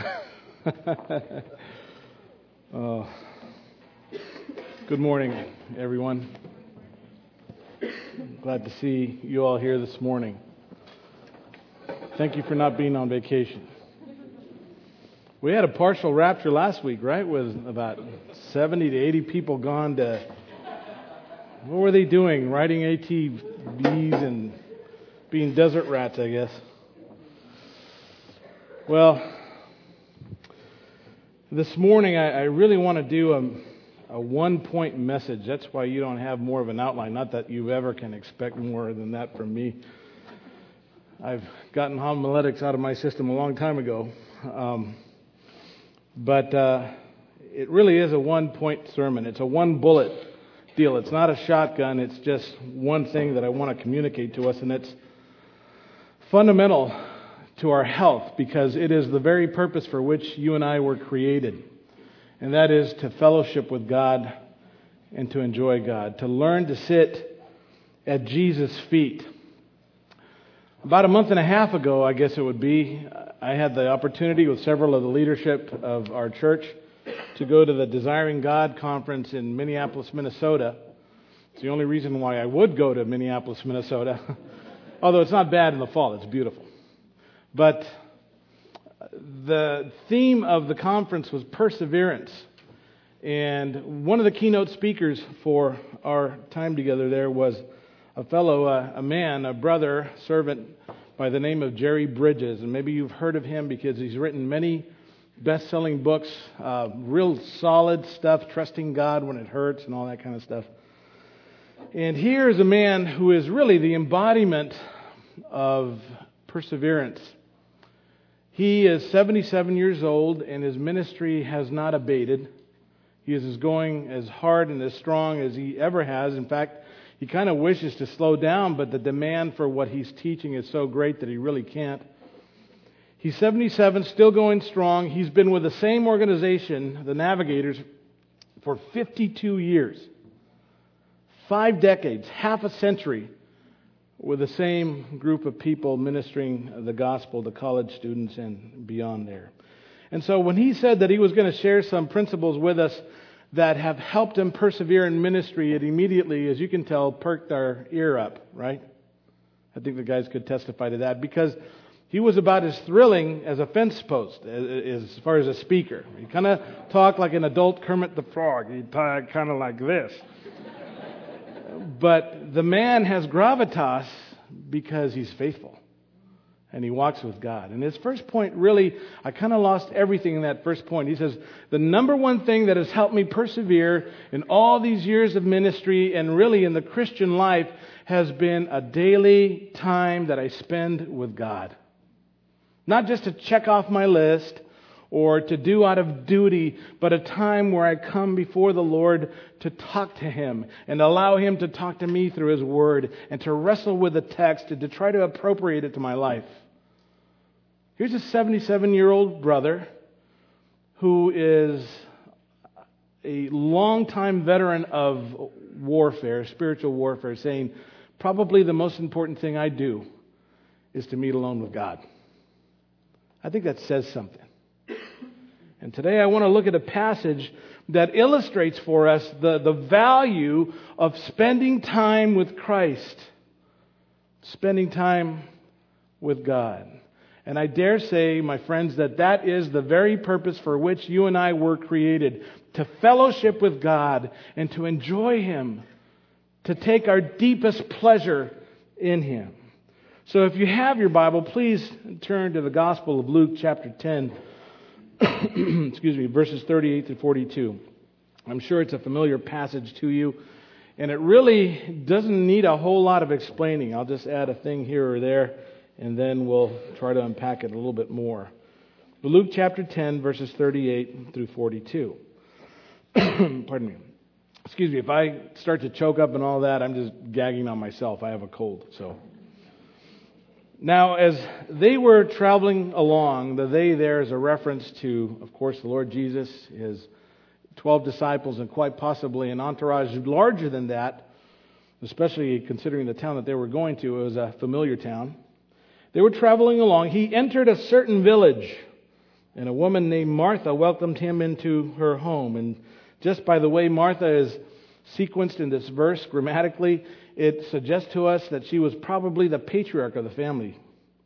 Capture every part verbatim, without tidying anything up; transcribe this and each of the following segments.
uh, good morning, everyone. Glad to see you all here this morning. Thank you for not being on vacation. We had a partial rapture last week, right? With about seventy to eighty people gone to, what were they doing? Riding A T Vs and being desert rats, I guess. Well, this morning I, I really want to do a, a one-point message. That's why you don't have more of an outline. Not that you ever can expect more than that from me. I've gotten homiletics out of my system a long time ago. Um, but uh, it really is a one-point sermon. It's a one-bullet deal. It's not a shotgun. It's just one thing that I want to communicate to us, and it's fundamental to our health, because it is the very purpose for which you and I were created, and that is to fellowship with God and to enjoy God, to learn to sit at Jesus' feet. About a month and a half ago, I guess it would be, I had the opportunity with several of the leadership of our church to go to the Desiring God conference in Minneapolis, Minnesota. It's the only reason why I would go to Minneapolis, Minnesota. Although it's not bad in the fall, it's beautiful. But the theme of the conference was perseverance. And one of the keynote speakers for our time together there was a fellow, uh, a man, a brother, servant by the name of Jerry Bridges. And maybe you've heard of him because he's written many best-selling books, uh, real solid stuff, trusting God when it hurts and all that kind of stuff. And here is a man who is really the embodiment of perseverance. He is seventy-seven years old, and his ministry has not abated. He is going as hard and as strong as he ever has. In fact, he kind of wishes to slow down, but the demand for what he's teaching is so great that he really can't. He's seventy-seven, still going strong. He's been with the same organization, the Navigators, for fifty-two years. Five decades, half a century, with the same group of people ministering the gospel to college students and beyond there. And so when he said that he was going to share some principles with us that have helped him persevere in ministry, it immediately, as you can tell, perked our ear up, right? I think the guys could testify to that, because he was about as thrilling as a fence post as far as a speaker. He kind of talked like an adult Kermit the Frog. He talked kind of like this. But the man has gravitas because he's faithful and he walks with God. And his first point, really, I kind of lost everything in that first point. He says, the number one thing that has helped me persevere in all these years of ministry and really in the Christian life has been a daily time that I spend with God. Not just to check off my list or to do out of duty, but a time where I come before the Lord to talk to Him and allow Him to talk to me through His Word and to wrestle with the text and to try to appropriate it to my life. Here's a seventy-seven-year-old brother who is a longtime veteran of warfare, spiritual warfare, saying, probably the most important thing I do is to meet alone with God. I think that says something. And today I want to look at a passage that illustrates for us the, the value of spending time with Christ, spending time with God. And I dare say, my friends, that that is the very purpose for which you and I were created, to fellowship with God and to enjoy Him, to take our deepest pleasure in Him. So if you have your Bible, please turn to the Gospel of Luke chapter ten. Excuse me, verses thirty-eight to forty-two. I'm sure it's a familiar passage to you, and it really doesn't need a whole lot of explaining. I'll just add a thing here or there, and then we'll try to unpack it a little bit more. But Luke chapter ten, verses thirty-eight through forty-two. Pardon me. Excuse me, if I start to choke up and all that, I'm just gagging on myself. I have a cold, so... Now, as they were traveling along, the they there is a reference to, of course, the Lord Jesus, His twelve disciples, and quite possibly an entourage larger than that, especially considering the town that they were going to. It was a familiar town. They were traveling along. He entered a certain village, And a woman named Martha welcomed him into her home. And just by the way Martha is sequenced in this verse grammatically, it suggests to us that she was probably the patriarch of the family.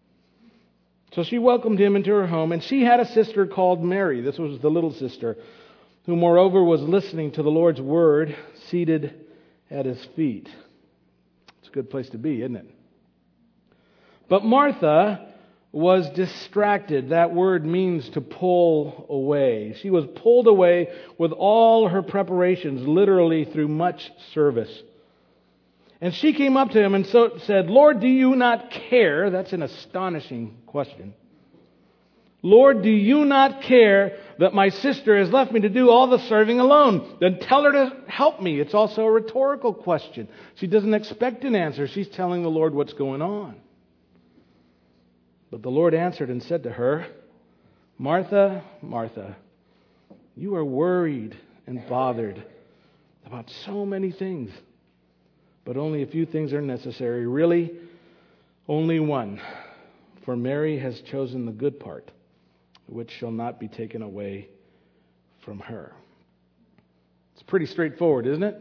So she welcomed him into her home, and she had a sister called Mary. This was the little sister, who moreover was listening to the Lord's word, seated at his feet. It's a good place to be, isn't it? But Martha was distracted. That word means to pull away. She was pulled away with all her preparations, literally through much service. And she came up to him and so said, Lord, do you not care? That's an astonishing question. Lord, do you not care that my sister has left me to do all the serving alone? Then tell her to help me. It's also a rhetorical question. She doesn't expect an answer. She's telling the Lord what's going on. But the Lord answered and said to her, Martha, Martha, you are worried and bothered about so many things, but only a few things are necessary. Really, only one. For Mary has chosen the good part, which shall not be taken away from her. It's pretty straightforward, isn't it?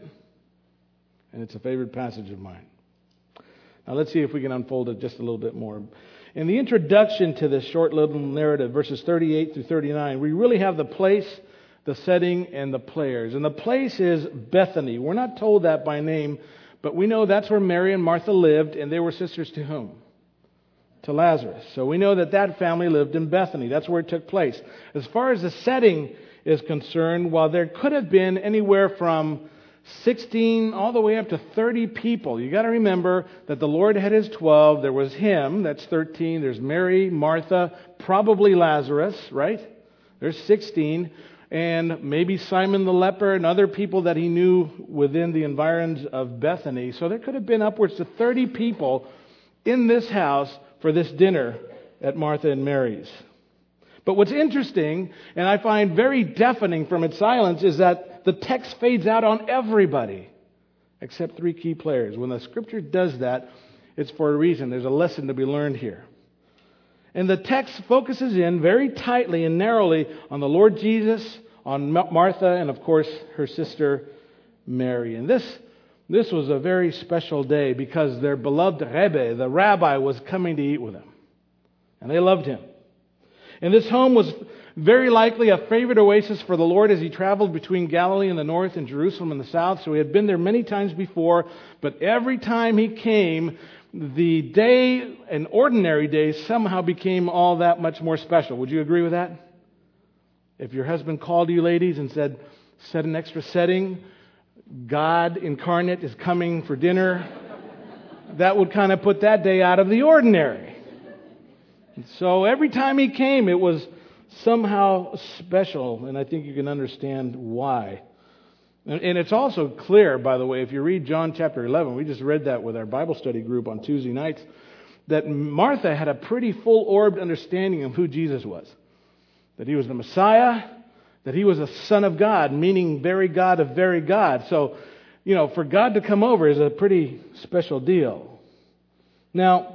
And it's a favorite passage of mine. Now let's see if we can unfold it just a little bit more. In the introduction to this short little narrative, verses thirty-eight through thirty-nine, we really have the place, the setting, and the players. And the place is Bethany. We're not told that by name, but we know that's where Mary and Martha lived, and they were sisters to whom? To Lazarus. So we know that that family lived in Bethany. That's where it took place. As far as the setting is concerned, while there could have been anywhere from sixteen all the way up to thirty people, you got to remember that the Lord had his twelve. There was him, that's thirteen. There's Mary, Martha, probably Lazarus, right? There's sixteen. And maybe Simon the leper and other people that he knew within the environs of Bethany. So there could have been upwards to thirty people in this house for this dinner at Martha and Mary's. But what's interesting, and I find very deafening from its silence, is that the text fades out on everybody except three key players. When the Scripture does that, it's for a reason. There's a lesson to be learned here. And the text focuses in very tightly and narrowly on the Lord Jesus, on Martha, and of course her sister Mary. And this This was a very special day because their beloved Rebbe, the rabbi, was coming to eat with them. And they loved him. And this home was very likely a favorite oasis for the Lord as he traveled between Galilee in the north and Jerusalem in the south. So he had been there many times before. But every time he came, the day, an ordinary day, somehow became all that much more special. Would you agree with that? If your husband called you, ladies, and said, set an extra setting, God incarnate is coming for dinner, that would kind of put that day out of the ordinary. And so every time he came, it was somehow special, and I think you can understand why. And, and it's also clear, by the way, if you read John chapter eleven, we just read that with our Bible study group on Tuesday nights, that Martha had a pretty full-orbed understanding of who Jesus was. That he was the Messiah, that he was a Son of God, meaning very God of very God. So, you know, for God to come over is a pretty special deal. Now,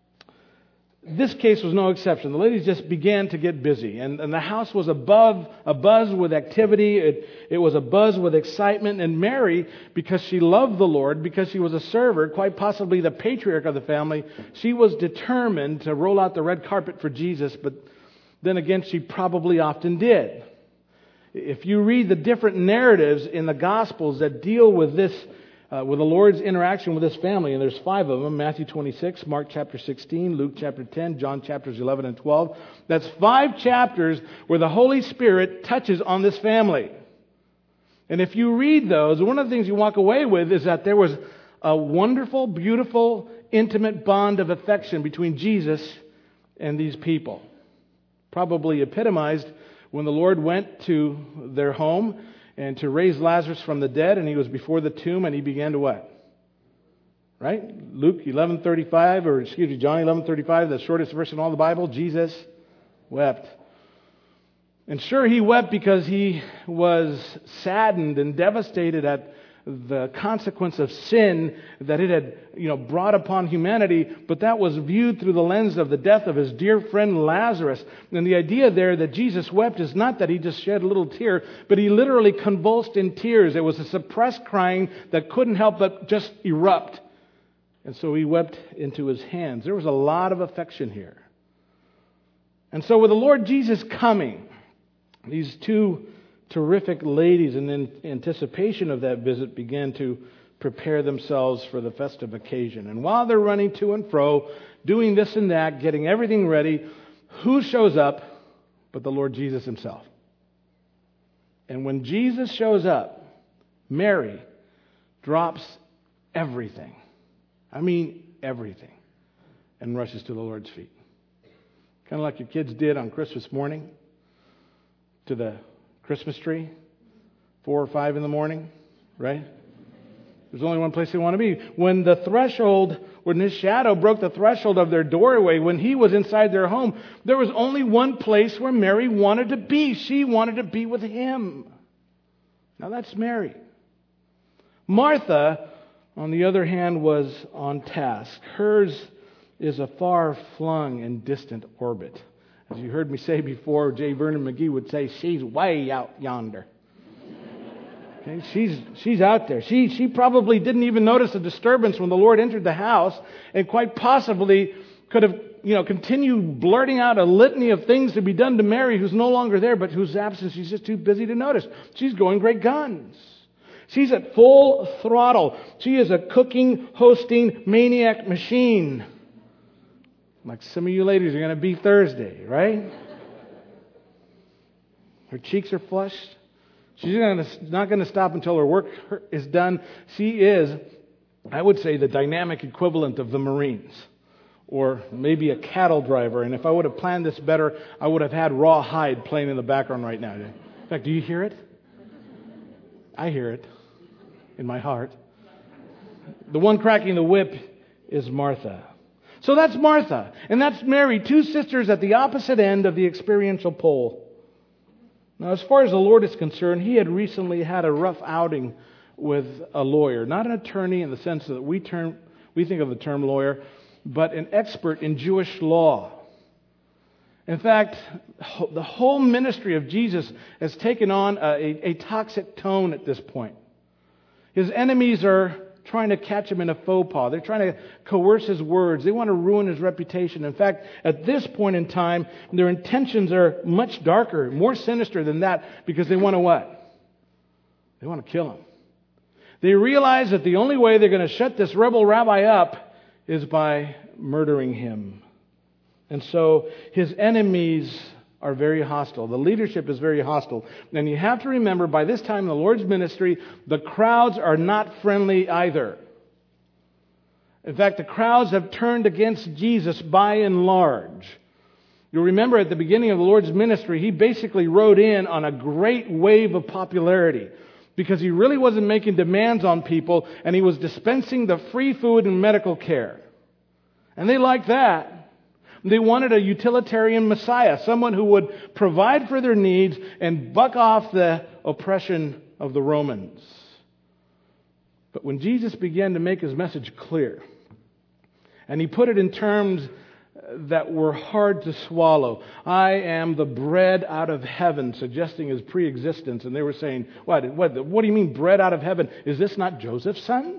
this case was no exception. The ladies just began to get busy, and, and the house was above a buzz with activity. It, it was a buzz with excitement. And Mary, because she loved the Lord, because she was a server, quite possibly the patriarch of the family, she was determined to roll out the red carpet for Jesus, but then again, she probably often did. If you read the different narratives in the Gospels that deal with this, uh, with the Lord's interaction with His family, and there's five of them, Matthew twenty-six, Mark chapter sixteen, Luke chapter ten, John chapters eleven and twelve. That's five chapters where the Holy Spirit touches on this family. And if you read those, one of the things you walk away with is that there was a wonderful, beautiful, intimate bond of affection between Jesus and these people. Probably epitomized when the Lord went to their home and to raise Lazarus from the dead, and he was before the tomb, and he began to what? Right? Luke eleven thirty-five, or excuse me, John eleven thirty-five, the shortest verse in all the Bible, Jesus wept. And sure, he wept because he was saddened and devastated at the consequence of sin that it had, you know, brought upon humanity, but that was viewed through the lens of the death of his dear friend Lazarus. And the idea there that Jesus wept is not that he just shed a little tear, but he literally convulsed in tears. It was a suppressed crying that couldn't help but just erupt. And so he wept into his hands. There was a lot of affection here. And so with the Lord Jesus coming, these two terrific ladies in anticipation of that visit began to prepare themselves for the festive occasion. And while they're running to and fro, doing this and that, getting everything ready, who shows up but the Lord Jesus himself? And when Jesus shows up, Mary drops everything. I mean everything. And rushes to the Lord's feet. Kind of like your kids did on Christmas morning to the Christmas tree, four or five in the morning, right? There's only one place they want to be. When the threshold, when his shadow broke the threshold of their doorway, when he was inside their home, there was only one place where Mary wanted to be. She wanted to be with him. Now that's Mary. Martha, on the other hand, was on task. Hers is a far-flung and distant orbit. As you heard me say before, J. Vernon McGee would say, she's way out yonder. Okay, she's she's out there. She she probably didn't even notice a disturbance when the Lord entered the house, and quite possibly could have, you know, continued blurting out a litany of things to be done to Mary, who's no longer there, but whose absence she's just too busy to notice. She's going great guns. She's at full throttle. She is a cooking, hosting, maniac machine. Like some of you ladies are going to be Thursday, right? Her cheeks are flushed. She's not going to stop until her work is done. She is, I would say, the dynamic equivalent of the Marines. Or maybe a cattle driver. And if I would have planned this better, I would have had Rawhide playing in the background right now. In fact, do you hear it? I hear it in my heart. The one cracking the whip is Martha. So that's Martha, and that's Mary, two sisters at the opposite end of the experiential pole. Now, as far as the Lord is concerned, he had recently had a rough outing with a lawyer, not an attorney in the sense that we term, we think of the term lawyer, but an expert in Jewish law. In fact, the whole ministry of Jesus has taken on a, a toxic tone at this point. His enemies are trying to catch him in a faux pas. They're trying to coerce his words. They want to ruin his reputation. In fact, at this point in time, their intentions are much darker, more sinister than that, because they want to what? They want to kill him. They realize that the only way they're going to shut this rebel rabbi up is by murdering him. And so his enemies are very hostile. The leadership is very hostile. And you have to remember, by this time in the Lord's ministry, the crowds are not friendly either. In fact, the crowds have turned against Jesus by and large. You'll remember at the beginning of the Lord's ministry, he basically rode in on a great wave of popularity because he really wasn't making demands on people, and he was dispensing the free food and medical care. And they liked that. They wanted a utilitarian Messiah, someone who would provide for their needs and buck off the oppression of the Romans. But when Jesus began to make his message clear, and he put it in terms that were hard to swallow, I am the bread out of heaven, suggesting his pre-existence, and they were saying, what, what, what do you mean bread out of heaven? Is this not Joseph's son?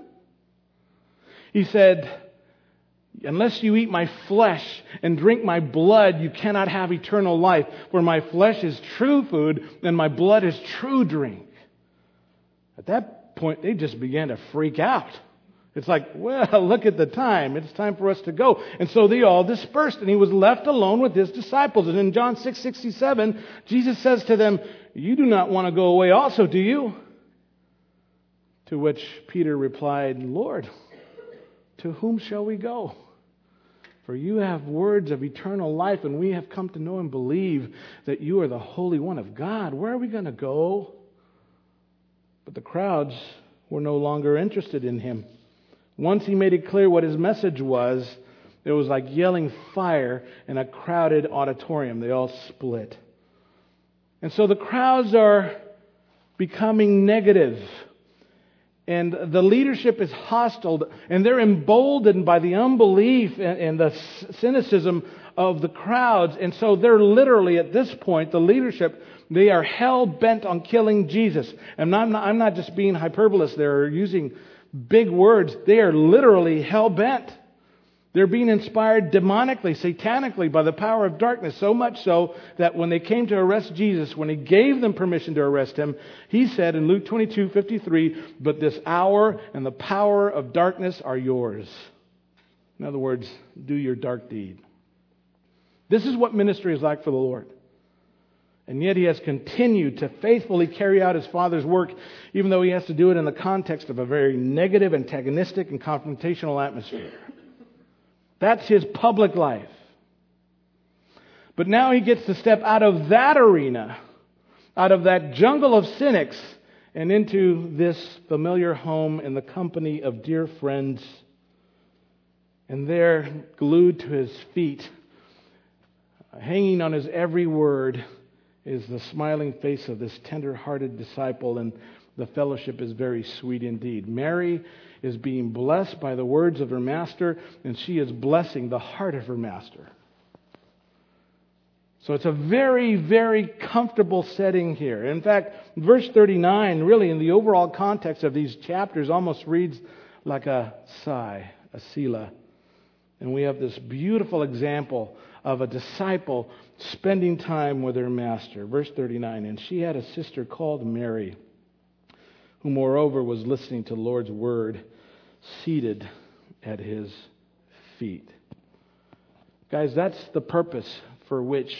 He said, unless you eat my flesh and drink my blood, you cannot have eternal life. For my flesh is true food and my blood is true drink. At that point, they just began to freak out. It's like, well, look at the time. It's time for us to go. And so they all dispersed, and he was left alone with his disciples. And in John six sixty-seven, Jesus says to them, you do not want to go away also, do you? To which Peter replied, Lord, to whom shall we go? For you have words of eternal life, and we have come to know and believe that you are the Holy One of God. Where are we going to go? But the crowds were no longer interested in him. Once he made it clear what his message was, it was like yelling fire in a crowded auditorium. They all split. And so the crowds are becoming negative. And the leadership is hostile, and they're emboldened by the unbelief and, and the cynicism of the crowds. And so they're literally, at this point, the leadership, they are hell-bent on killing Jesus. And I'm not, I'm not just being hyperbolous there or using big words. They are literally hell-bent. They're being inspired demonically, satanically by the power of darkness, so much so that when they came to arrest Jesus, when He gave them permission to arrest Him, He said in Luke twenty-two fifty-three, "But this hour and the power of darkness are yours." In other words, do your dark deed. This is what ministry is like for the Lord. And yet He has continued to faithfully carry out His Father's work, even though He has to do it in the context of a very negative, antagonistic, and confrontational atmosphere. That's His public life. But now He gets to step out of that arena, out of that jungle of cynics, and into this familiar home in the company of dear friends. And there, glued to His feet, hanging on His every word, is the smiling face of this tender-hearted disciple, and the fellowship is very sweet indeed. Mary is being blessed by the words of her Master, and she is blessing the heart of her Master. So it's a very, very comfortable setting here. In fact, verse thirty-nine, really in the overall context of these chapters, almost reads like a sigh, a selah. And we have this beautiful example of a disciple spending time with her Master. Verse thirty-nine, "And she had a sister called Mary, who moreover was listening to the Lord's word, seated at His feet." Guys, that's the purpose for which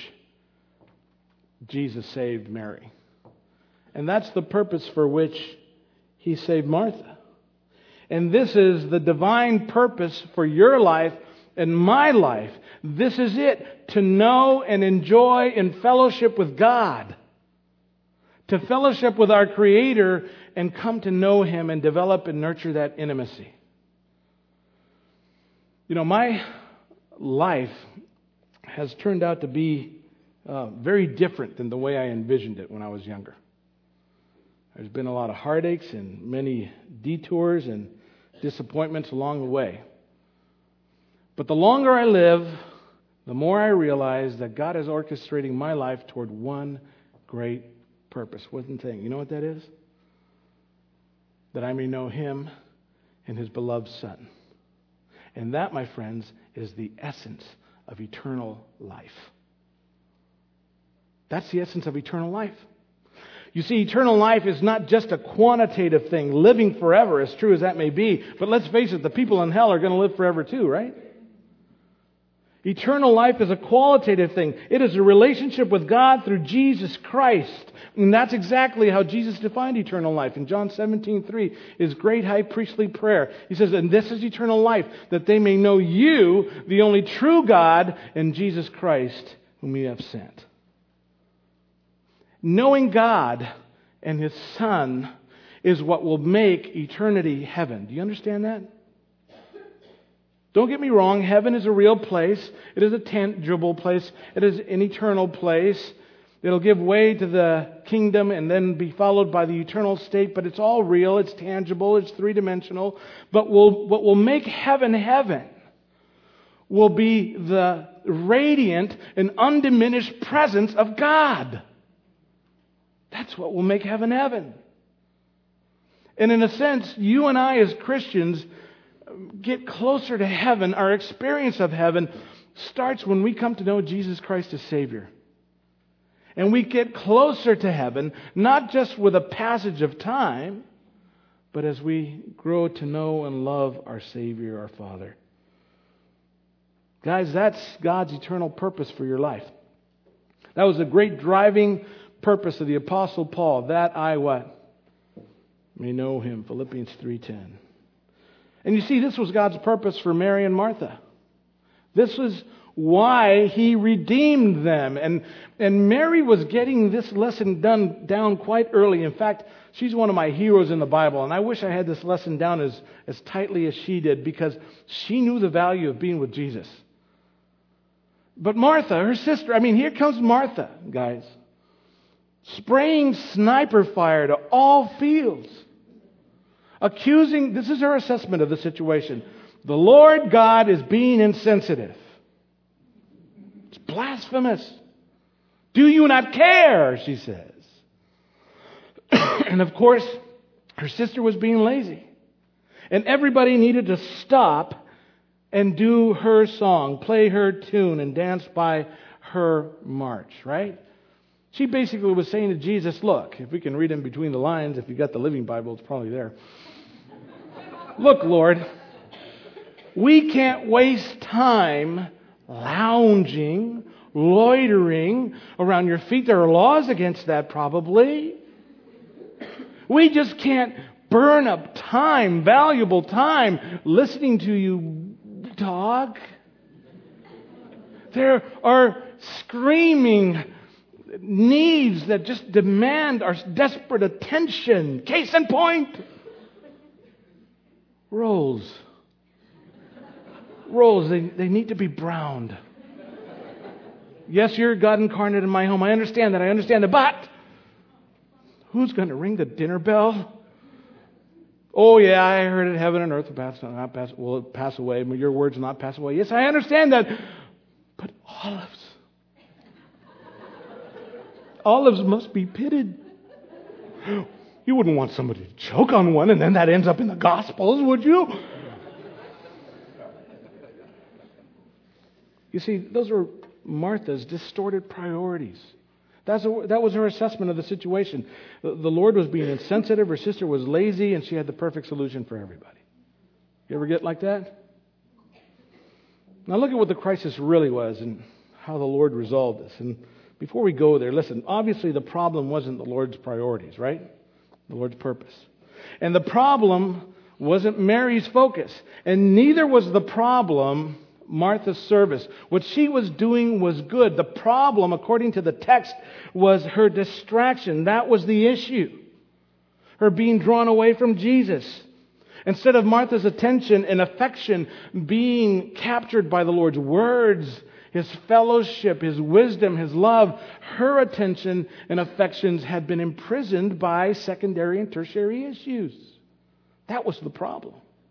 Jesus saved Mary. And that's the purpose for which He saved Martha. And this is the divine purpose for your life and my life. This is it, to know and enjoy in fellowship with God. To fellowship with our Creator and come to know Him and develop and nurture that intimacy. You know, my life has turned out to be uh, very different than the way I envisioned it when I was younger. There's been a lot of heartaches and many detours and disappointments along the way. But the longer I live, the more I realize that God is orchestrating my life toward one great purpose. One thing. You know what that is? That I may know Him and His beloved Son. And that, my friends, is the essence of eternal life. That's the essence of eternal life. You see, eternal life is not just a quantitative thing, living forever, as true as that may be. But let's face it, the people in hell are going to live forever too, right? Eternal life is a qualitative thing. It is a relationship with God through Jesus Christ. And that's exactly how Jesus defined eternal life. In John seventeen three, His great high priestly prayer. He says, "And this is eternal life, that they may know You, the only true God, and Jesus Christ, whom You have sent." Knowing God and His Son is what will make eternity heaven. Do you understand that? Don't get me wrong, heaven is a real place. It is a tangible place. It is an eternal place. It'll give way to the kingdom and then be followed by the eternal state, but it's all real, it's tangible, it's three-dimensional. But will, what will make heaven heaven will be the radiant and undiminished presence of God. That's what will make heaven heaven. And in a sense, you and I as Christians get closer to heaven. Our experience of heaven starts when we come to know Jesus Christ as Savior. And we get closer to heaven, not just with a passage of time, but as we grow to know and love our Savior, our Father. Guys, that's God's eternal purpose for your life. That was a great driving purpose of the Apostle Paul, that I what? May know Him, Philippians three ten. And you see, this was God's purpose for Mary and Martha. This was why He redeemed them. And, and Mary was getting this lesson done down quite early. In fact, she's one of my heroes in the Bible. And I wish I had this lesson down as, as tightly as she did, because she knew the value of being with Jesus. But Martha, her sister, I mean, here comes Martha, guys, spraying sniper fire to all fields. Accusing, this is her assessment of the situation. The Lord God is being insensitive. It's blasphemous. Do you not care, she says. And of course, her sister was being lazy. And everybody needed to stop and do her song, play her tune, and dance by her march, right? She basically was saying to Jesus, look, if we can read in between the lines, if you've got the Living Bible, it's probably there. Look, Lord, we can't waste time lounging, loitering around your feet. There are laws against that, probably. We just can't burn up time, valuable time, listening to you talk. There are screaming needs that just demand our desperate attention. Case in point, rolls. Rolls, they, they need to be browned. Yes, you're God incarnate in my home. I understand that. I understand that. But who's going to ring the dinner bell? Oh, yeah, I heard it. Heaven and earth will pass, not pass, will pass away. Your words will not pass away. Yes, I understand that. But olives. Olives must be pitted. You wouldn't want somebody to choke on one and then that ends up in the Gospels, would you? You see, those were Martha's distorted priorities. That's a, that was her assessment of the situation. The, the Lord was being insensitive, her sister was lazy, and she had the perfect solution for everybody. You ever get like that? Now look at what the crisis really was and how the Lord resolved this. And before we go there, listen, obviously the problem wasn't the Lord's priorities, right? The Lord's purpose. And the problem wasn't Mary's focus. And neither was the problem Martha's service. What she was doing was good. The problem, according to the text, was her distraction. That was the issue. Her being drawn away from Jesus. Instead of Martha's attention and affection being captured by the Lord's words, His fellowship, His wisdom, His love, her attention and affections had been imprisoned by secondary and tertiary issues. That was the problem.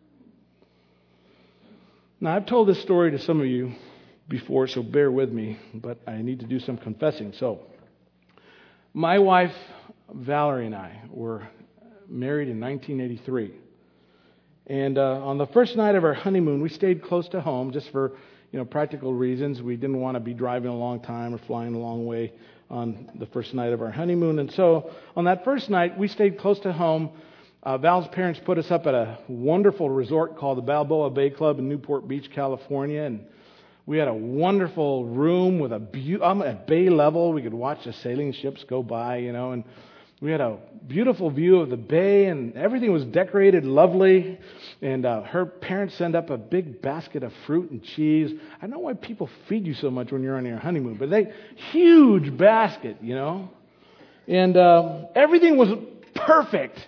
Now, I've told this story to some of you before, so bear with me, but I need to do some confessing. So, my wife, Valerie, and I were married in nineteen eighty-three. And uh, on the first night of our honeymoon, we stayed close to home just for, you know, practical reasons. We didn't want to be driving a long time or flying a long way on the first night of our honeymoon. And so, on that first night, we stayed close to home. Uh, Val's parents put us up at a wonderful resort called the Balboa Bay Club in Newport Beach, California, and we had a wonderful room with a be- um, at bay level. We could watch the sailing ships go by, you know, and we had a beautiful view of the bay, and everything was decorated lovely. And uh, her parents sent up a big basket of fruit and cheese. I don't know why people feed you so much when you're on your honeymoon, but they huge basket, you know, and uh, everything was perfect.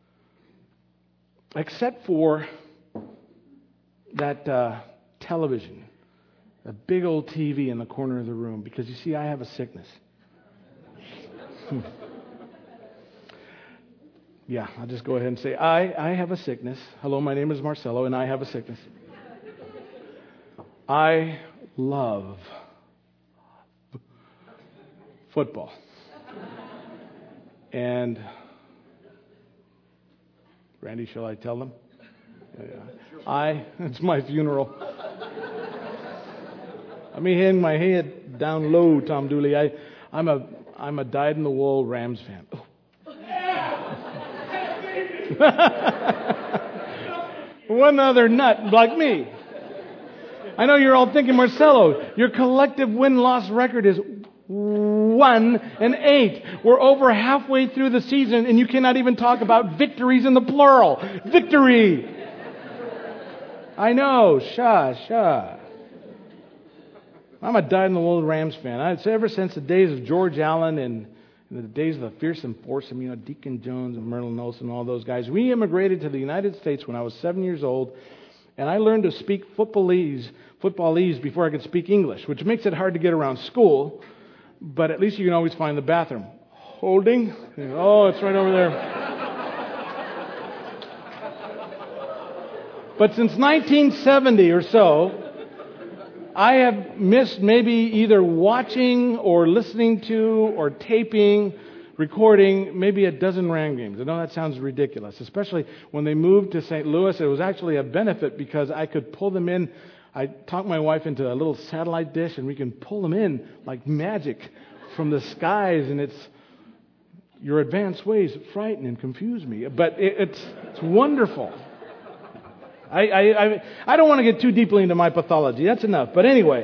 Except for that uh, television, a big old T V in the corner of the room. Because you see, I have a sickness. Yeah, I'll just go ahead and say, I, I have a sickness. Hello, my name is Marcelo, and I have a sickness. I love football. And Randy, shall I tell them? Yeah. I, it's my funeral. Let me hang my head down low, Tom Dooley. I, I'm a, I'm a dyed-in-the-wool Rams fan. Oh. One other nut like me. I know you're all thinking, Marcelo, your collective win-loss record is one and eight. We're over halfway through the season and you cannot even talk about victories in the plural. Victory! I know. Shush, shush. I'm a dyed-in-the-wool Rams fan. I'd say ever since the days of George Allen and the days of the fearsome foursome, you know, Deacon Jones and Merlin Olsen and all those guys. We immigrated to the United States when I was seven years old, and I learned to speak footballese, footballese before I could speak English, which makes it hard to get around school. But at least you can always find the bathroom. Holding? Oh, it's right over there. But since nineteen seventy or so, I have missed maybe either watching or listening to or taping, recording maybe a dozen Ram games. I know that sounds ridiculous, especially when they moved to Saint Louis. It was actually a benefit because I could pull them in. I talked my wife into a little satellite dish, and we can pull them in like magic from the skies, and it's your advanced ways frighten and confuse me. But it, it's it's wonderful. I, I, I, I don't want to get too deeply into my pathology. That's enough. But anyway,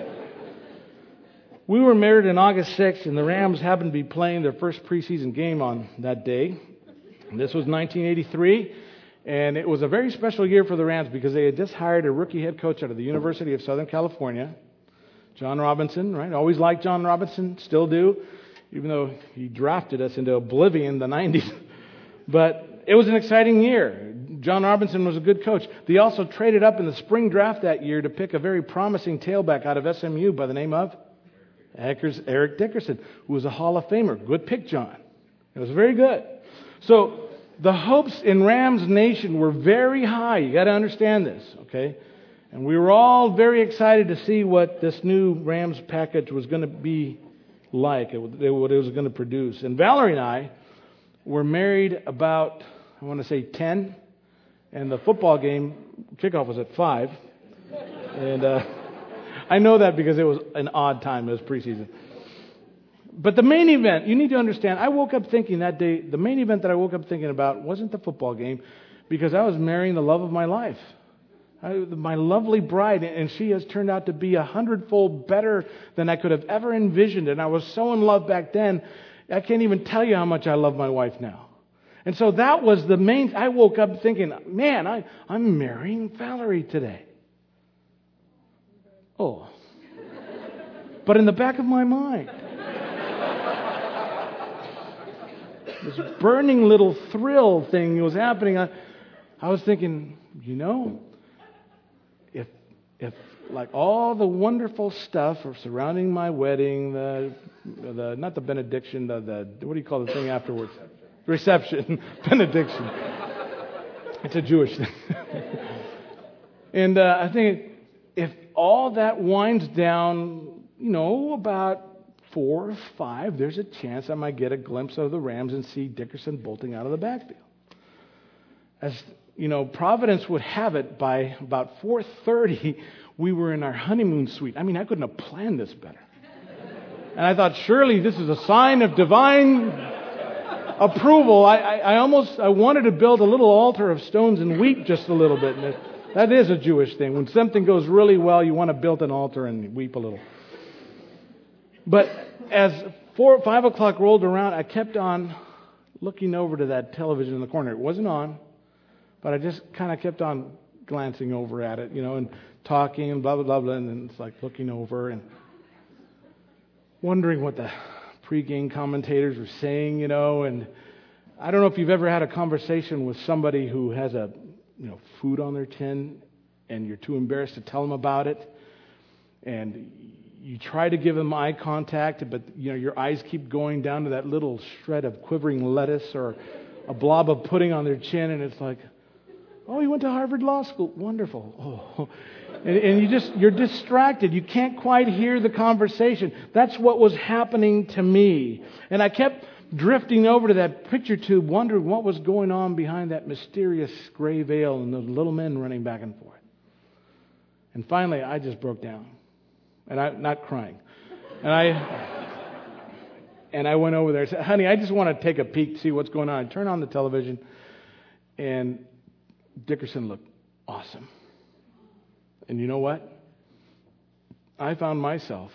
we were married on August sixth, and the Rams happened to be playing their first preseason game on that day. And this was nineteen eighty-three, and it was a very special year for the Rams because they had just hired a rookie head coach out of the University of Southern California, John Robinson, right? Always liked John Robinson, still do, even though he drafted us into oblivion in the nineties. But it was an exciting year. John Robinson was a good coach. They also traded up in the spring draft that year to pick a very promising tailback out of S M U by the name of Eric Dickerson, who was a Hall of Famer. Good pick, John. It was very good. So the hopes in Rams Nation were very high. You got to understand this, okay? And we were all very excited to see what this new Rams package was going to be like, what it was going to produce. And Valerie and I were married about, I want to say ten, and the football game kickoff was at five. And uh, I know that because it was an odd time. It was preseason. But the main event, you need to understand, I woke up thinking that day, the main event that I woke up thinking about wasn't the football game, because I was marrying the love of my life. I, my lovely bride, and she has turned out to be a hundredfold better than I could have ever envisioned. And I was so in love back then, I can't even tell you how much I love my wife now. And so that was the main, I woke up thinking, man, I, I'm marrying Valerie today. Oh. But in the back of my mind, this burning little thrill thing was happening. I, I was thinking, you know, if if like all the wonderful stuff surrounding my wedding, the the not the benediction, the, the what do you call the thing afterwards? Reception, benediction. It's a Jewish thing. And uh, I think if all that winds down, you know, about four or five, there's a chance I might get a glimpse of the Rams and see Dickerson bolting out of the backfield. As you know, Providence would have it, by about four thirty, we were in our honeymoon suite. I mean, I couldn't have planned this better. And I thought, surely this is a sign of divine approval. I, I, I almost I wanted to build a little altar of stones and weep just a little bit. And it, that is a Jewish thing. When something goes really well, you want to build an altar and weep a little. But as four, five o'clock rolled around, I kept on looking over to that television in the corner. It wasn't on, but I just kind of kept on glancing over at it, you know, and talking and blah, blah, blah, blah. And then it's like looking over and wondering what the pregame commentators were saying, you know. And I don't know if you've ever had a conversation with somebody who has a, you know, food on their chin and you're too embarrassed to tell them about it. And you try to give them eye contact, but you know your eyes keep going down to that little shred of quivering lettuce or a blob of pudding on their chin, and it's like, oh, you went to Harvard Law School, wonderful. Oh, and, and you just you're distracted. You can't quite hear the conversation. That's what was happening to me, and I kept drifting over to that picture tube, wondering what was going on behind that mysterious gray veil and those little men running back and forth. And finally, I just broke down. And I not crying. And I and I went over there and said, honey, I just want to take a peek to see what's going on. I turned on the television, and Dickerson looked awesome. And you know what? I found myself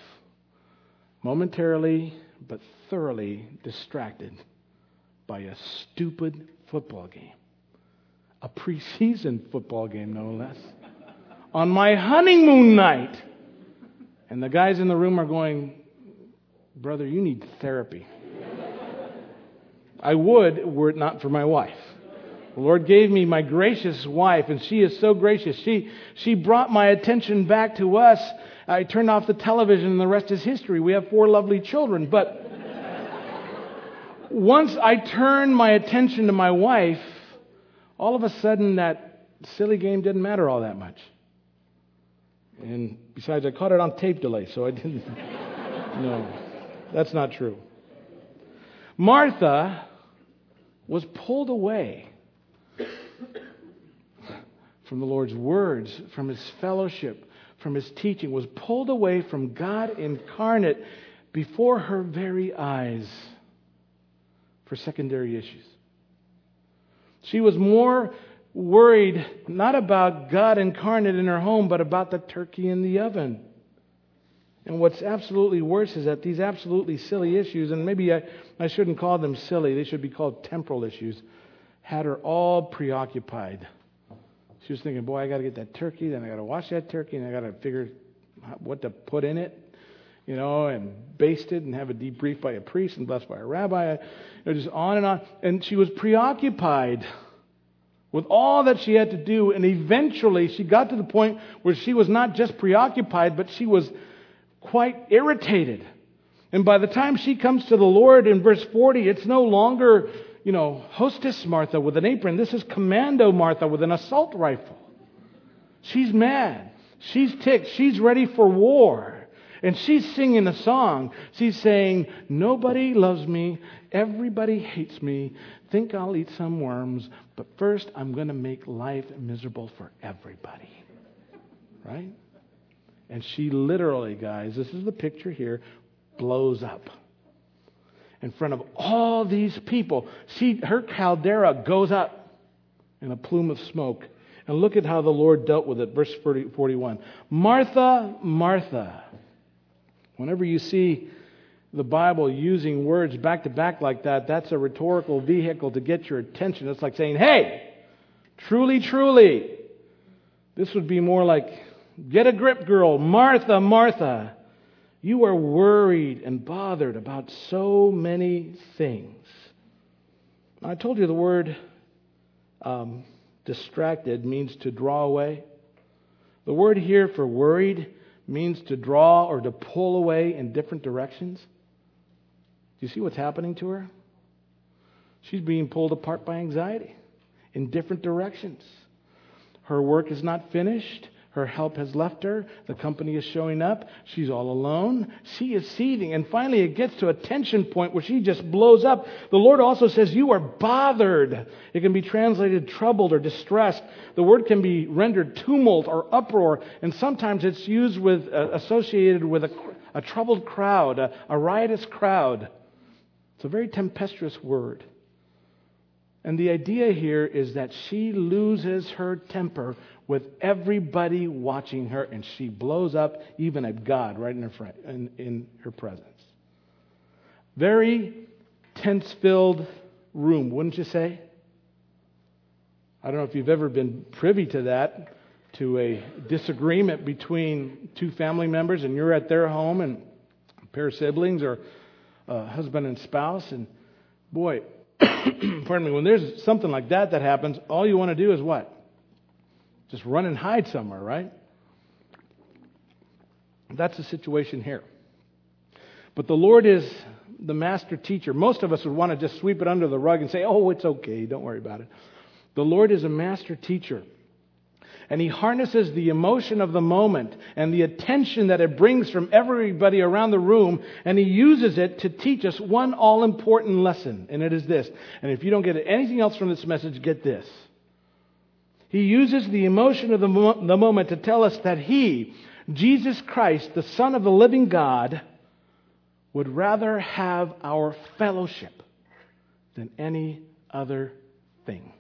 momentarily but thoroughly distracted by a stupid football game. A preseason football game, no less. On my honeymoon night. And the guys in the room are going, brother, you need therapy. I would, were it not for my wife. The Lord gave me my gracious wife, and she is so gracious. She she brought my attention back to us. I turned off the television, and the rest is history. We have four lovely children. But once I turned my attention to my wife, all of a sudden that the silly game didn't matter all that much. And besides, I caught it on tape delay, so I didn't. No, that's not true. Martha was pulled away from the Lord's words, from His fellowship, from His teaching, was pulled away from God incarnate before her very eyes for secondary issues. She was more worried not about God incarnate in her home, but about the turkey in the oven. And what's absolutely worse is that these absolutely silly issues, and maybe I, I shouldn't call them silly, they should be called temporal issues, had her all preoccupied. She was thinking, boy, I got to get that turkey, then I got to wash that turkey, and I got to figure what to put in it, you know, and baste it and have it debriefed by a priest and blessed by a rabbi. You know, just on and on. And she was preoccupied with all that she had to do, and eventually she got to the point where she was not just preoccupied, but she was quite irritated. And by the time she comes to the Lord in verse forty, it's no longer, you know, hostess Martha with an apron. This is commando Martha with an assault rifle. She's mad. She's ticked. She's ready for war. And she's singing a song. She's saying, nobody loves me. Everybody hates me. Think I'll eat some worms. But first, I'm going to make life miserable for everybody. Right? And she literally, guys, this is the picture here, blows up. In front of all these people. She, her caldera goes up in a plume of smoke. And look at how the Lord dealt with it. Verse forty-one. Martha, Martha. Whenever you see the Bible using words back to back like that, that's a rhetorical vehicle to get your attention. It's like saying, hey, truly, truly. This would be more like, get a grip, girl. Martha, Martha. You are worried and bothered about so many things. I told you the word um, distracted means to draw away. The word here for worried means to draw or to pull away in different directions. Do you see what's happening to her? She's being pulled apart by anxiety in different directions. Her work is not finished. Her help has left her. The company is showing up. She's all alone. She is seething. And finally it gets to a tension point where she just blows up. The Lord also says, you are bothered. It can be translated troubled or distressed. The word can be rendered tumult or uproar. And sometimes it's used with, uh, associated with a, a troubled crowd, a, a riotous crowd. It's a very tempestuous word. And the idea here is that she loses her temper with everybody watching her, and she blows up even at God right in her, front, in, in her presence. Very tense-filled room, wouldn't you say? I don't know if you've ever been privy to that, to a disagreement between two family members, and you're at their home, and a pair of siblings, or a husband and spouse, and boy, pardon me, when there's something like that that happens, all you want to do is what? Just run and hide somewhere, right? That's the situation here. But the Lord is the master teacher. Most of us would want to just sweep it under the rug and say, oh, it's okay, don't worry about it. The Lord is a master teacher. And He harnesses the emotion of the moment and the attention that it brings from everybody around the room, and He uses it to teach us one all-important lesson, and it is this. And if you don't get anything else from this message, get this. He uses the emotion of the, mo- the moment to tell us that He, Jesus Christ, the Son of the living God, would rather have our fellowship than any other thing.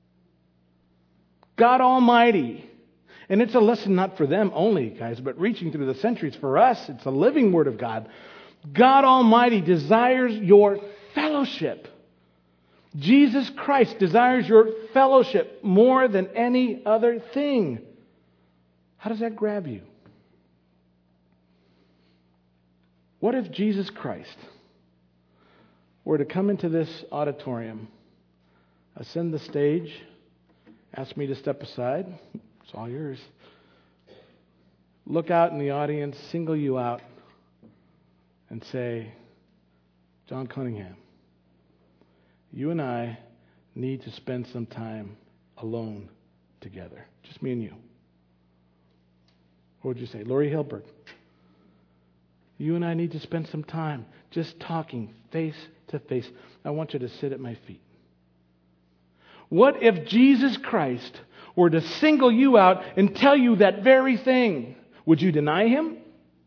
God Almighty. And it's a lesson not for them only, guys, but reaching through the centuries for us. It's a living Word of God. God Almighty desires your fellowship. Jesus Christ desires your fellowship more than any other thing. How does that grab you? What if Jesus Christ were to come into this auditorium, ascend the stage, ask me to step aside? It's all yours. Look out in the audience, single you out, and say, John Cunningham, you and I need to spend some time alone together. Just me and you. What would you say? Lori Hilbert, you and I need to spend some time just talking face to face. I want you to sit at my feet. What if Jesus Christ were to single you out and tell you that very thing? Would you deny him?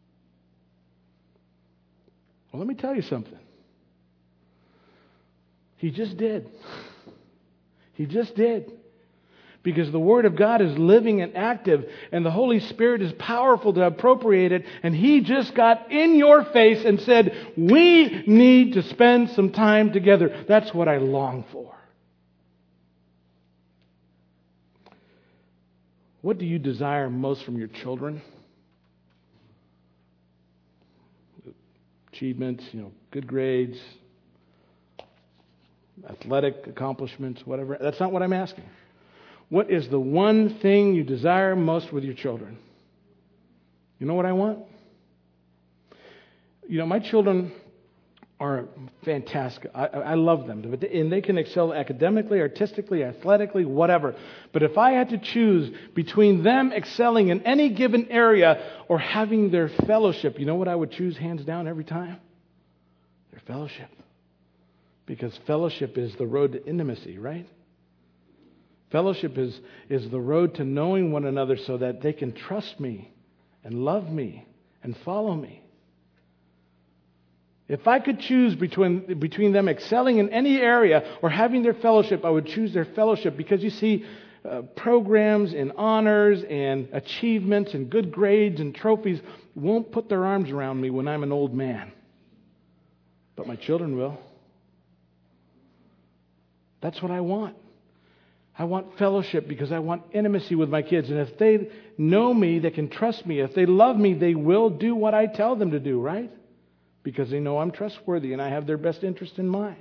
Well, let me tell you something. He just did. He just did. Because the Word of God is living and active, and the Holy Spirit is powerful to appropriate it, and He just got in your face and said, we need to spend some time together. That's what I long for. What do you desire most from your children? Achievements, you know, good grades, athletic accomplishments, whatever. That's not what I'm asking. What is the one thing you desire most with your children? You know what I want? You know, my children are fantastic. I, I love them. And they can excel academically, artistically, athletically, whatever. But if I had to choose between them excelling in any given area or having their fellowship, you know what I would choose hands down every time? Their fellowship. Because fellowship is the road to intimacy, right? Fellowship is, is the road to knowing one another so that they can trust me and love me and follow me. If I could choose between, between them excelling in any area or having their fellowship, I would choose their fellowship because you see, uh, programs and honors and achievements and good grades and trophies won't put their arms around me when I'm an old man. But my children will. That's what I want. I want fellowship because I want intimacy with my kids. And if they know me, they can trust me. If they love me, they will do what I tell them to do, right? Because they know I'm trustworthy and I have their best interest in mind.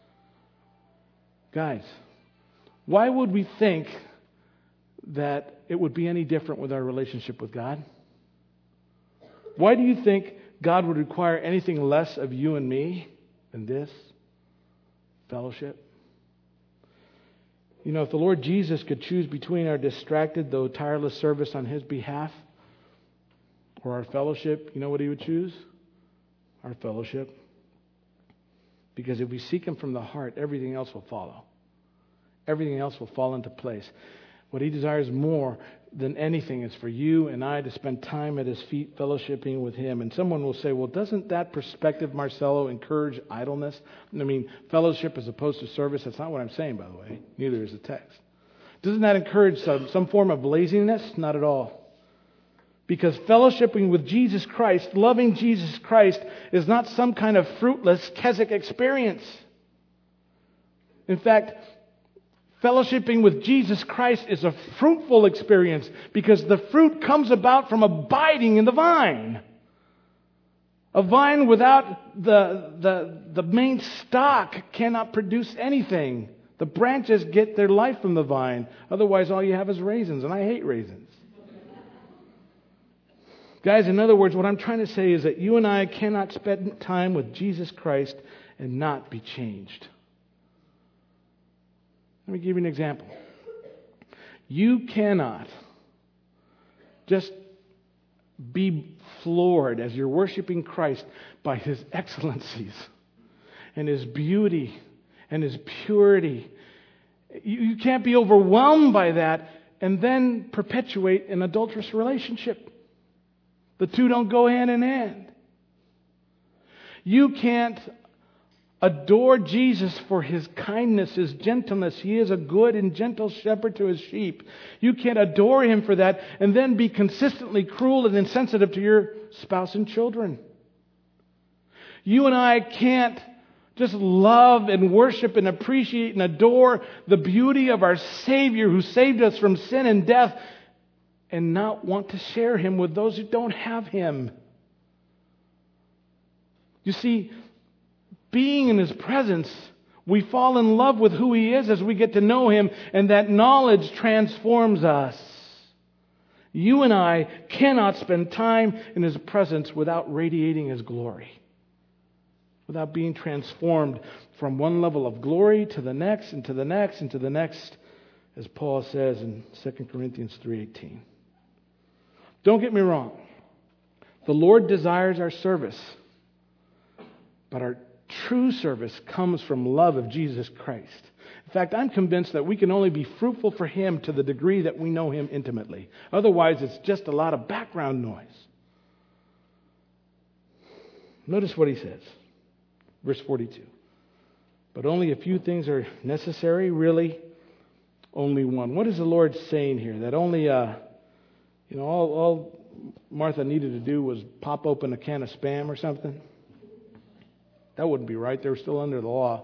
Guys, why would we think that it would be any different with our relationship with God? Why do you think God would require anything less of you and me than this? Fellowship. You know, if the Lord Jesus could choose between our distracted, though tireless service on His behalf or our fellowship, you know what He would choose? Our fellowship. Because if we seek Him from the heart, everything else will follow. Everything else will fall into place. What He desires more than anything is for you and I to spend time at His feet fellowshipping with Him. And someone will say, well, doesn't that perspective, Marcelo, encourage idleness? I mean, fellowship as opposed to service. That's not what I'm saying, by the way. Neither is the text. Doesn't that encourage some, some form of laziness? Not at all. Because fellowshipping with Jesus Christ, loving Jesus Christ, is not some kind of fruitless Keswick experience. In fact, fellowshipping with Jesus Christ is a fruitful experience because the fruit comes about from abiding in the vine. A vine without the, the, the main stock cannot produce anything. The branches get their life from the vine. Otherwise, all you have is raisins, and I hate raisins. Guys, in other words, what I'm trying to say is that you and I cannot spend time with Jesus Christ and not be changed. Let me give you an example. You cannot just be floored as you're worshiping Christ by His excellencies and His beauty and His purity. You, you can't be overwhelmed by that and then perpetuate an adulterous relationship. The two don't go hand in hand. You can't adore Jesus for His kindness, His gentleness. He is a good and gentle shepherd to His sheep. You can't adore Him for that and then be consistently cruel and insensitive to your spouse and children. You and I can't just love and worship and appreciate and adore the beauty of our Savior who saved us from sin and death and not want to share Him with those who don't have Him. You see, being in His presence, we fall in love with who He is as we get to know Him, and that knowledge transforms us. You and I cannot spend time in His presence without radiating His glory, without being transformed from one level of glory to the next and to the next and to the next as Paul says in Second Corinthians three eighteen. Don't get me wrong. The Lord desires our service, but our true service comes from love of Jesus Christ. In fact, I'm convinced that we can only be fruitful for Him to the degree that we know Him intimately. Otherwise, it's just a lot of background noise. Notice what he says. Verse forty-two. But only a few things are necessary, really. Only one. What is the Lord saying here? That only, uh, you know, all, all Martha needed to do was pop open a can of Spam or something? That wouldn't be right. They were still under the law.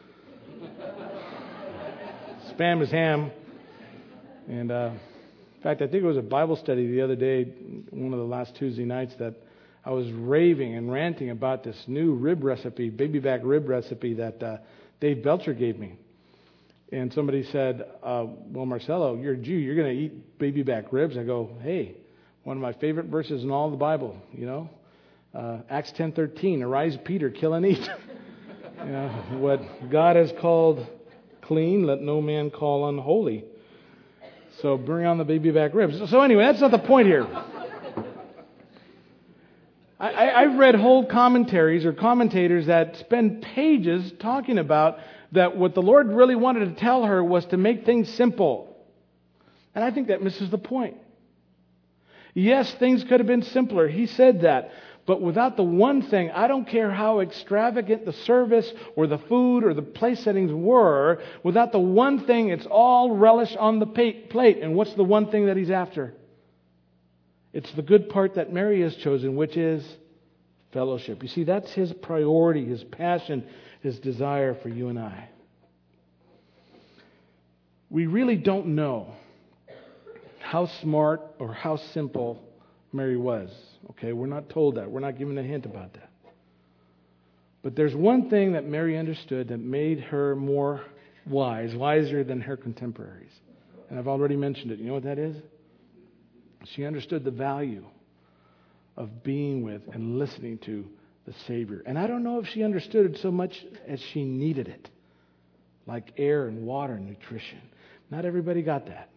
Spam is ham. And uh, in fact, I think it was a Bible study the other day, one of the last Tuesday nights, that I was raving and ranting about this new rib recipe, baby back rib recipe that uh, Dave Belcher gave me. And somebody said, uh, well, Marcelo, you're a Jew. You're going to eat baby back ribs. I go, hey, one of my favorite verses in all the Bible, you know. Uh, Acts ten thirteen, arise, Peter, kill and eat. You know, what God has called clean, let no man call unholy. So bring on the baby back ribs. So anyway, that's not the point here. I, I, I've read whole commentaries or commentators that spend pages talking about that what the Lord really wanted to tell her was to make things simple. And I think that misses the point. Yes, things could have been simpler. He said that. But without the one thing, I don't care how extravagant the service or the food or the place settings were, without the one thing, it's all relish on the plate. And what's the one thing that He's after? It's the good part that Mary has chosen, which is fellowship. You see, that's His priority, His passion, His desire for you and I. We really don't know how smart or how simple Mary was. Okay, we're not told that. We're not given a hint about that. But there's one thing that Mary understood that made her more wise, wiser than her contemporaries. And I've already mentioned it. You know what that is? She understood the value of being with and listening to the Savior. And I don't know if she understood it so much as she needed it, like air and water and nutrition. Not everybody got that.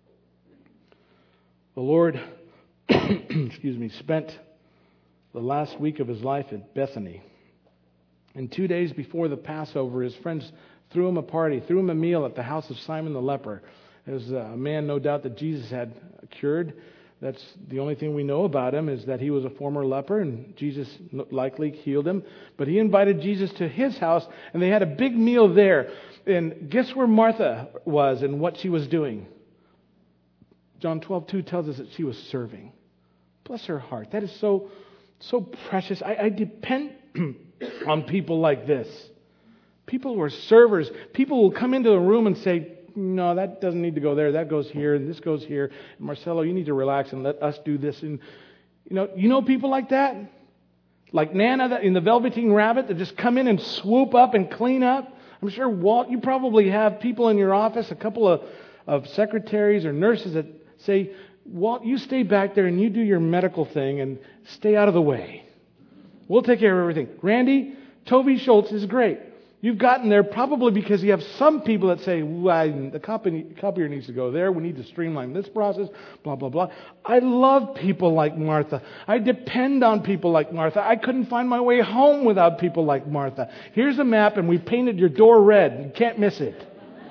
The Lord, excuse me, spent the last week of His life at Bethany. And two days before the Passover, His friends threw Him a party, threw Him a meal at the house of Simon the leper. It was a man, no doubt, that Jesus had cured. That's the only thing we know about him, is that he was a former leper, and Jesus likely healed him. But he invited Jesus to his house, and they had a big meal there. And guess where Martha was and what she was doing? John twelve two tells us that she was serving. Bless her heart. That is so, so precious. I, I depend on people like this. People who are servers. People will come into the room and say, no, that doesn't need to go there. That goes here, and this goes here. And Marcelo, you need to relax and let us do this. And you know, you know people like that, like Nana in the Velveteen Rabbit, that just come in and swoop up and clean up. I'm sure Walt, you probably have people in your office, a couple of, of secretaries or nurses that say, Walt, you stay back there and you do your medical thing and stay out of the way. We'll take care of everything. Randy, Toby Schultz is great. You've gotten there probably because you have some people that say, well, the copy, copier needs to go there. We need to streamline this process, blah, blah, blah. I love people like Martha. I depend on people like Martha. I couldn't find my way home without people like Martha. Here's a map, and we painted your door red. You can't miss it.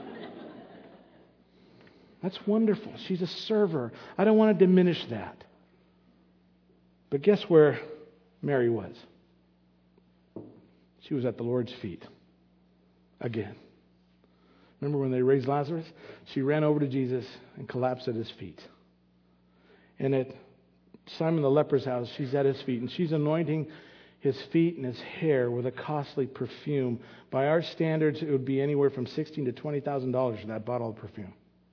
That's wonderful. She's a server. I don't want to diminish that. But guess where Mary was? She was at the Lord's feet. Again. Remember when they raised Lazarus? She ran over to Jesus and collapsed at His feet. And at Simon the leper's house, she's at His feet, and she's anointing His feet and His hair with a costly perfume. By our standards, it would be anywhere from sixteen thousand to twenty thousand dollars for that bottle of perfume.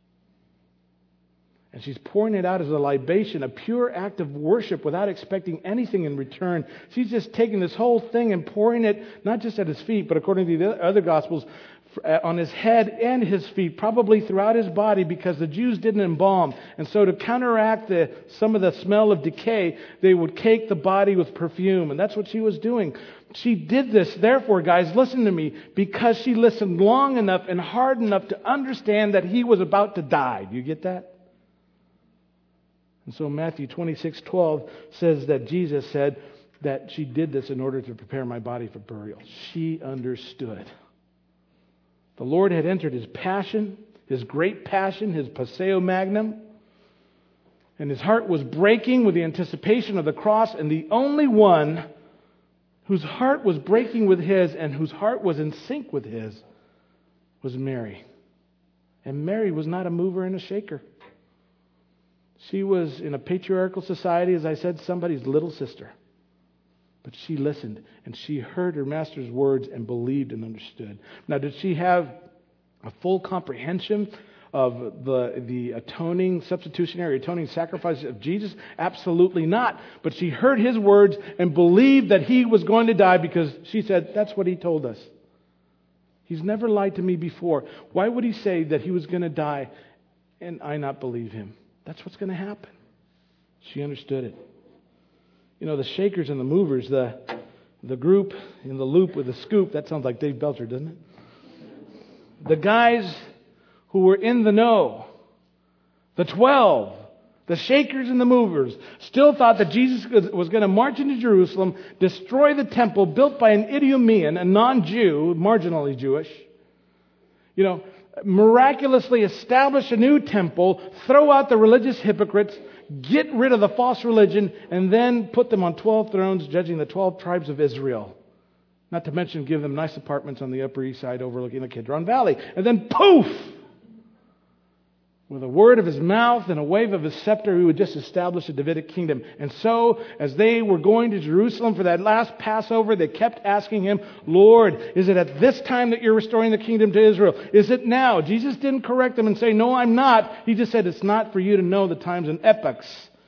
And she's pouring it out as a libation, a pure act of worship without expecting anything in return. She's just taking this whole thing and pouring it, not just at His feet, but according to the other Gospels, on his head and his feet, probably throughout his body, because the Jews didn't embalm. And so to counteract the, some of the smell of decay, they would cake the body with perfume. And that's what she was doing. She did this, therefore, guys, listen to me, because she listened long enough and hard enough to understand that he was about to die. Do you get that? And so Matthew twenty-six twelve says that Jesus said that she did this in order to prepare my body for burial. She understood. The Lord had entered his passion, his great passion, his passeo magnum, and his heart was breaking with the anticipation of the cross, and the only one whose heart was breaking with his and whose heart was in sync with his was Mary. And Mary was not a mover and a shaker. She was, in a patriarchal society, as I said, somebody's little sister. But she listened, and she heard her master's words and believed and understood. Now, did she have a full comprehension of the, the atoning, substitutionary atoning sacrifice of Jesus? Absolutely not. But she heard his words and believed that he was going to die, because she said, that's what he told us. He's never lied to me before. Why would he say that he was going to die and I not believe him? That's what's going to happen. She understood it. You know, the shakers and the movers, the the group in the loop with the scoop, that sounds like Dave Belcher, doesn't it? The guys who were in the know, the twelve, the shakers and the movers, still thought that Jesus was going to march into Jerusalem, destroy the temple built by an Idumean, a non-Jew, marginally Jewish, you know, miraculously establish a new temple, throw out the religious hypocrites, get rid of the false religion, and then put them on twelve thrones, judging the twelve tribes of Israel. Not to mention give them nice apartments on the Upper East Side overlooking the Kidron Valley. And then poof! With a word of his mouth and a wave of his scepter, he would just establish a Davidic kingdom. And so, as they were going to Jerusalem for that last Passover, they kept asking him, Lord, is it at this time that you're restoring the kingdom to Israel? Is it now? Jesus didn't correct them and say, no, I'm not. He just said, it's not for you to know the times and epochs.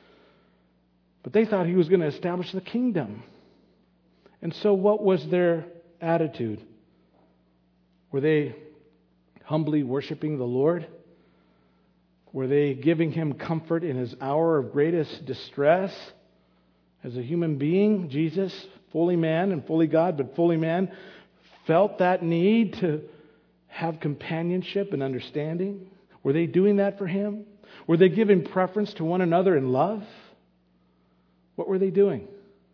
But they thought he was going to establish the kingdom. And so what was their attitude? Were they humbly worshiping the Lord? Were they giving him comfort in his hour of greatest distress? As a human being, Jesus, fully man and fully God, but fully man, felt that need to have companionship and understanding. Were they doing that for him? Were they giving preference to one another in love? What were they doing?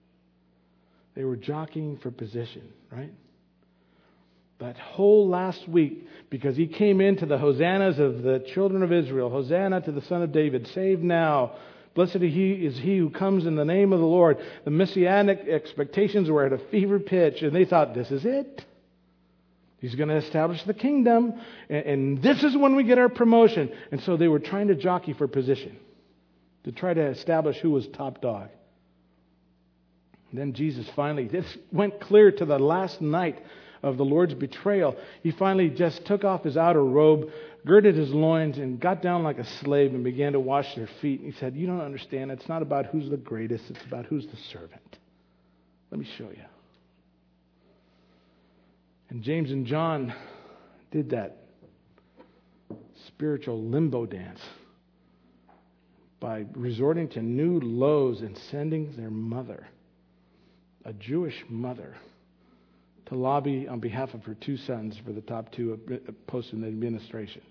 They were jockeying for position, right? That whole last week, because he came into the hosannas of the children of Israel, Hosanna to the Son of David, save now. Blessed he is he who comes in the name of the Lord. The messianic expectations were at a fever pitch, and they thought, this is it. He's going to establish the kingdom, and, and this is when we get our promotion. And so they were trying to jockey for position, to try to establish who was top dog. And then Jesus finally, this went clear to the last night of the Lord's betrayal. He finally just took off his outer robe, girded his loins, and got down like a slave and began to wash their feet. And he said, you don't understand. It's not about who's the greatest. It's about who's the servant. Let me show you. And James and John did that spiritual limbo dance by resorting to new lows and sending their mother, a Jewish mother, to lobby on behalf of her two sons for the top two posts in the administration.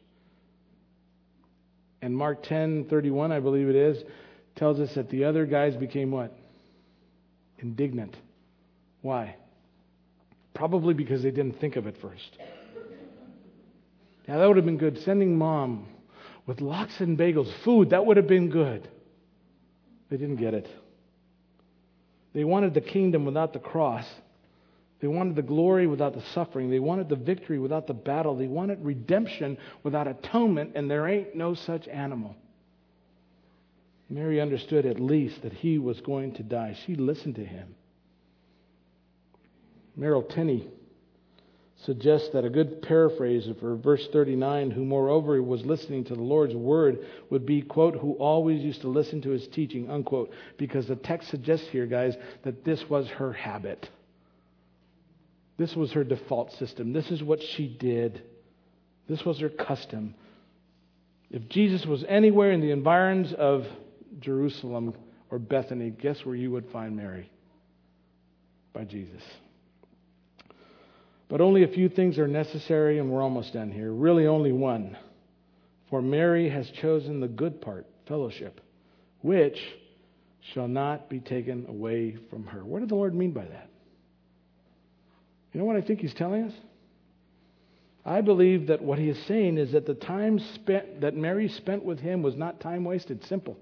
And Mark ten thirty-one, I believe it is, tells us that the other guys became what? Indignant. Why? Probably because they didn't think of it first. Now that would have been good. Sending mom with lox and bagels, food, that would have been good. They didn't get it. They wanted the kingdom without the cross. They wanted the glory without the suffering. They wanted the victory without the battle. They wanted redemption without atonement, and there ain't no such animal. Mary understood at least that he was going to die. She listened to him. Merrill Tenney suggests that a good paraphrase for verse thirty-nine, who moreover was listening to the Lord's word, would be, quote, who always used to listen to his teaching, unquote, because the text suggests here, guys, that this was her habit. This was her default system. This is what she did. This was her custom. If Jesus was anywhere in the environs of Jerusalem or Bethany, guess where you would find Mary? By Jesus. But only a few things are necessary, and we're almost done here. Really only one. For Mary has chosen the good part, fellowship, which shall not be taken away from her. What did the Lord mean by that? You know what I think He's telling us? I believe that what He is saying is that the time spent that Mary spent with Him was not time wasted. Simple.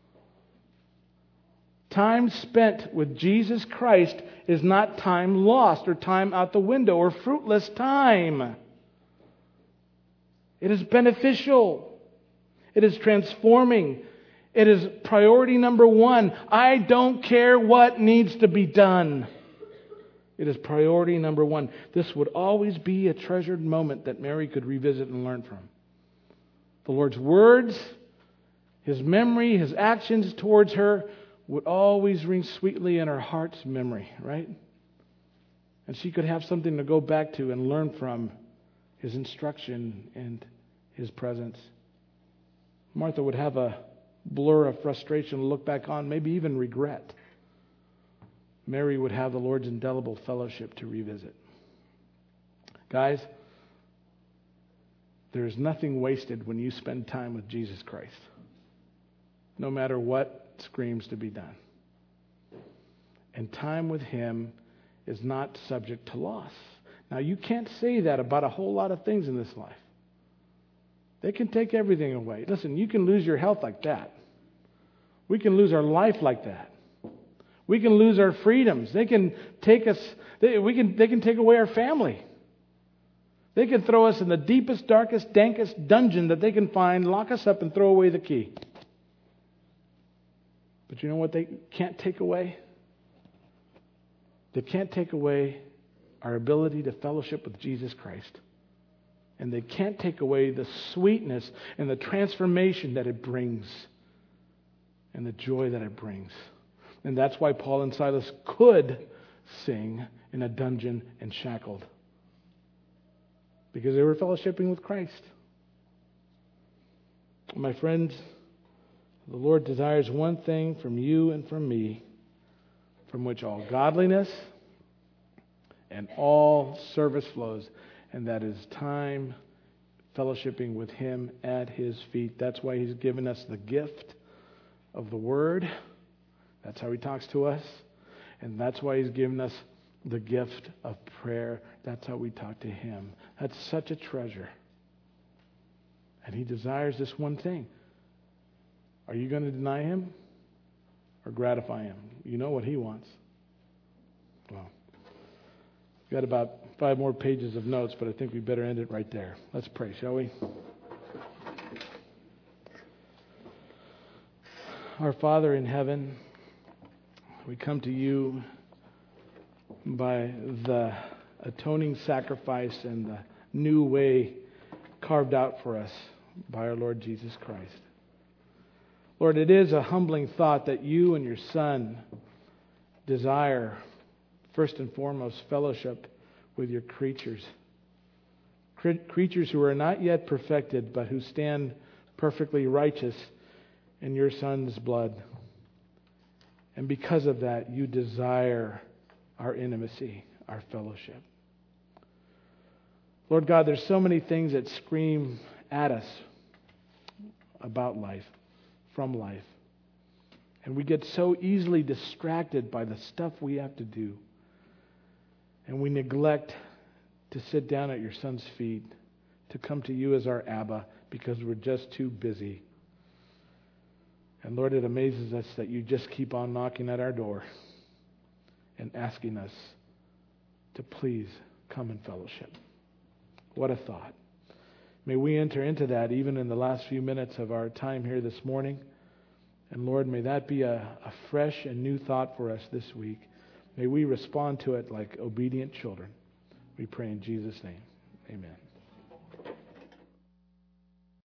Time spent with Jesus Christ is not time lost or time out the window or fruitless time. It is beneficial. It is transforming. It is priority number one. I don't care what needs to be done. It is priority number one. This would always be a treasured moment that Mary could revisit and learn from. The Lord's words, His memory, His actions towards her would always ring sweetly in her heart's memory, right? And she could have something to go back to and learn from His instruction and His presence. Martha would have a blur of frustration to look back on, maybe even regret. Mary would have the Lord's indelible fellowship to revisit. Guys, there is nothing wasted when you spend time with Jesus Christ, no matter what screams to be done. And time with Him is not subject to loss. Now, you can't say that about a whole lot of things in this life. They can take everything away. Listen, you can lose your health like that. We can lose our life like that. We can lose our freedoms. They can take us, they, we can, they can take away our family. They can throw us in the deepest, darkest, dankest dungeon that they can find, lock us up and throw away the key. But you know what they can't take away? They can't take away our ability to fellowship with Jesus Christ. And they can't take away the sweetness and the transformation that it brings and the joy that it brings. And that's why Paul and Silas could sing in a dungeon and shackled. Because they were fellowshipping with Christ. My friends, the Lord desires one thing from you and from me, from which all godliness and all service flows, and that is time fellowshipping with Him at His feet. That's why He's given us the gift of the Word. That's how He talks to us. And that's why He's given us the gift of prayer. That's how we talk to Him. That's such a treasure. And He desires this one thing. Are you going to deny Him or gratify Him? You know what He wants. Well, we've got about five more pages of notes, but I think we better end it right there. Let's pray, shall we? Our Father in heaven, we come to You by the atoning sacrifice and the new way carved out for us by our Lord Jesus Christ. Lord, it is a humbling thought that You and Your Son desire, first and foremost, fellowship with Your creatures. Creatures who are not yet perfected, but who stand perfectly righteous in Your Son's blood. And because of that, You desire our intimacy, our fellowship. Lord God, there's so many things that scream at us about life, from life. And we get so easily distracted by the stuff we have to do. And we neglect to sit down at Your Son's feet, to come to You as our Abba, because we're just too busy. And Lord, it amazes us that You just keep on knocking at our door and asking us to please come in fellowship. What a thought. May we enter into that even in the last few minutes of our time here this morning. And Lord, may that be a, a fresh and new thought for us this week. May we respond to it like obedient children. We pray in Jesus' name. Amen.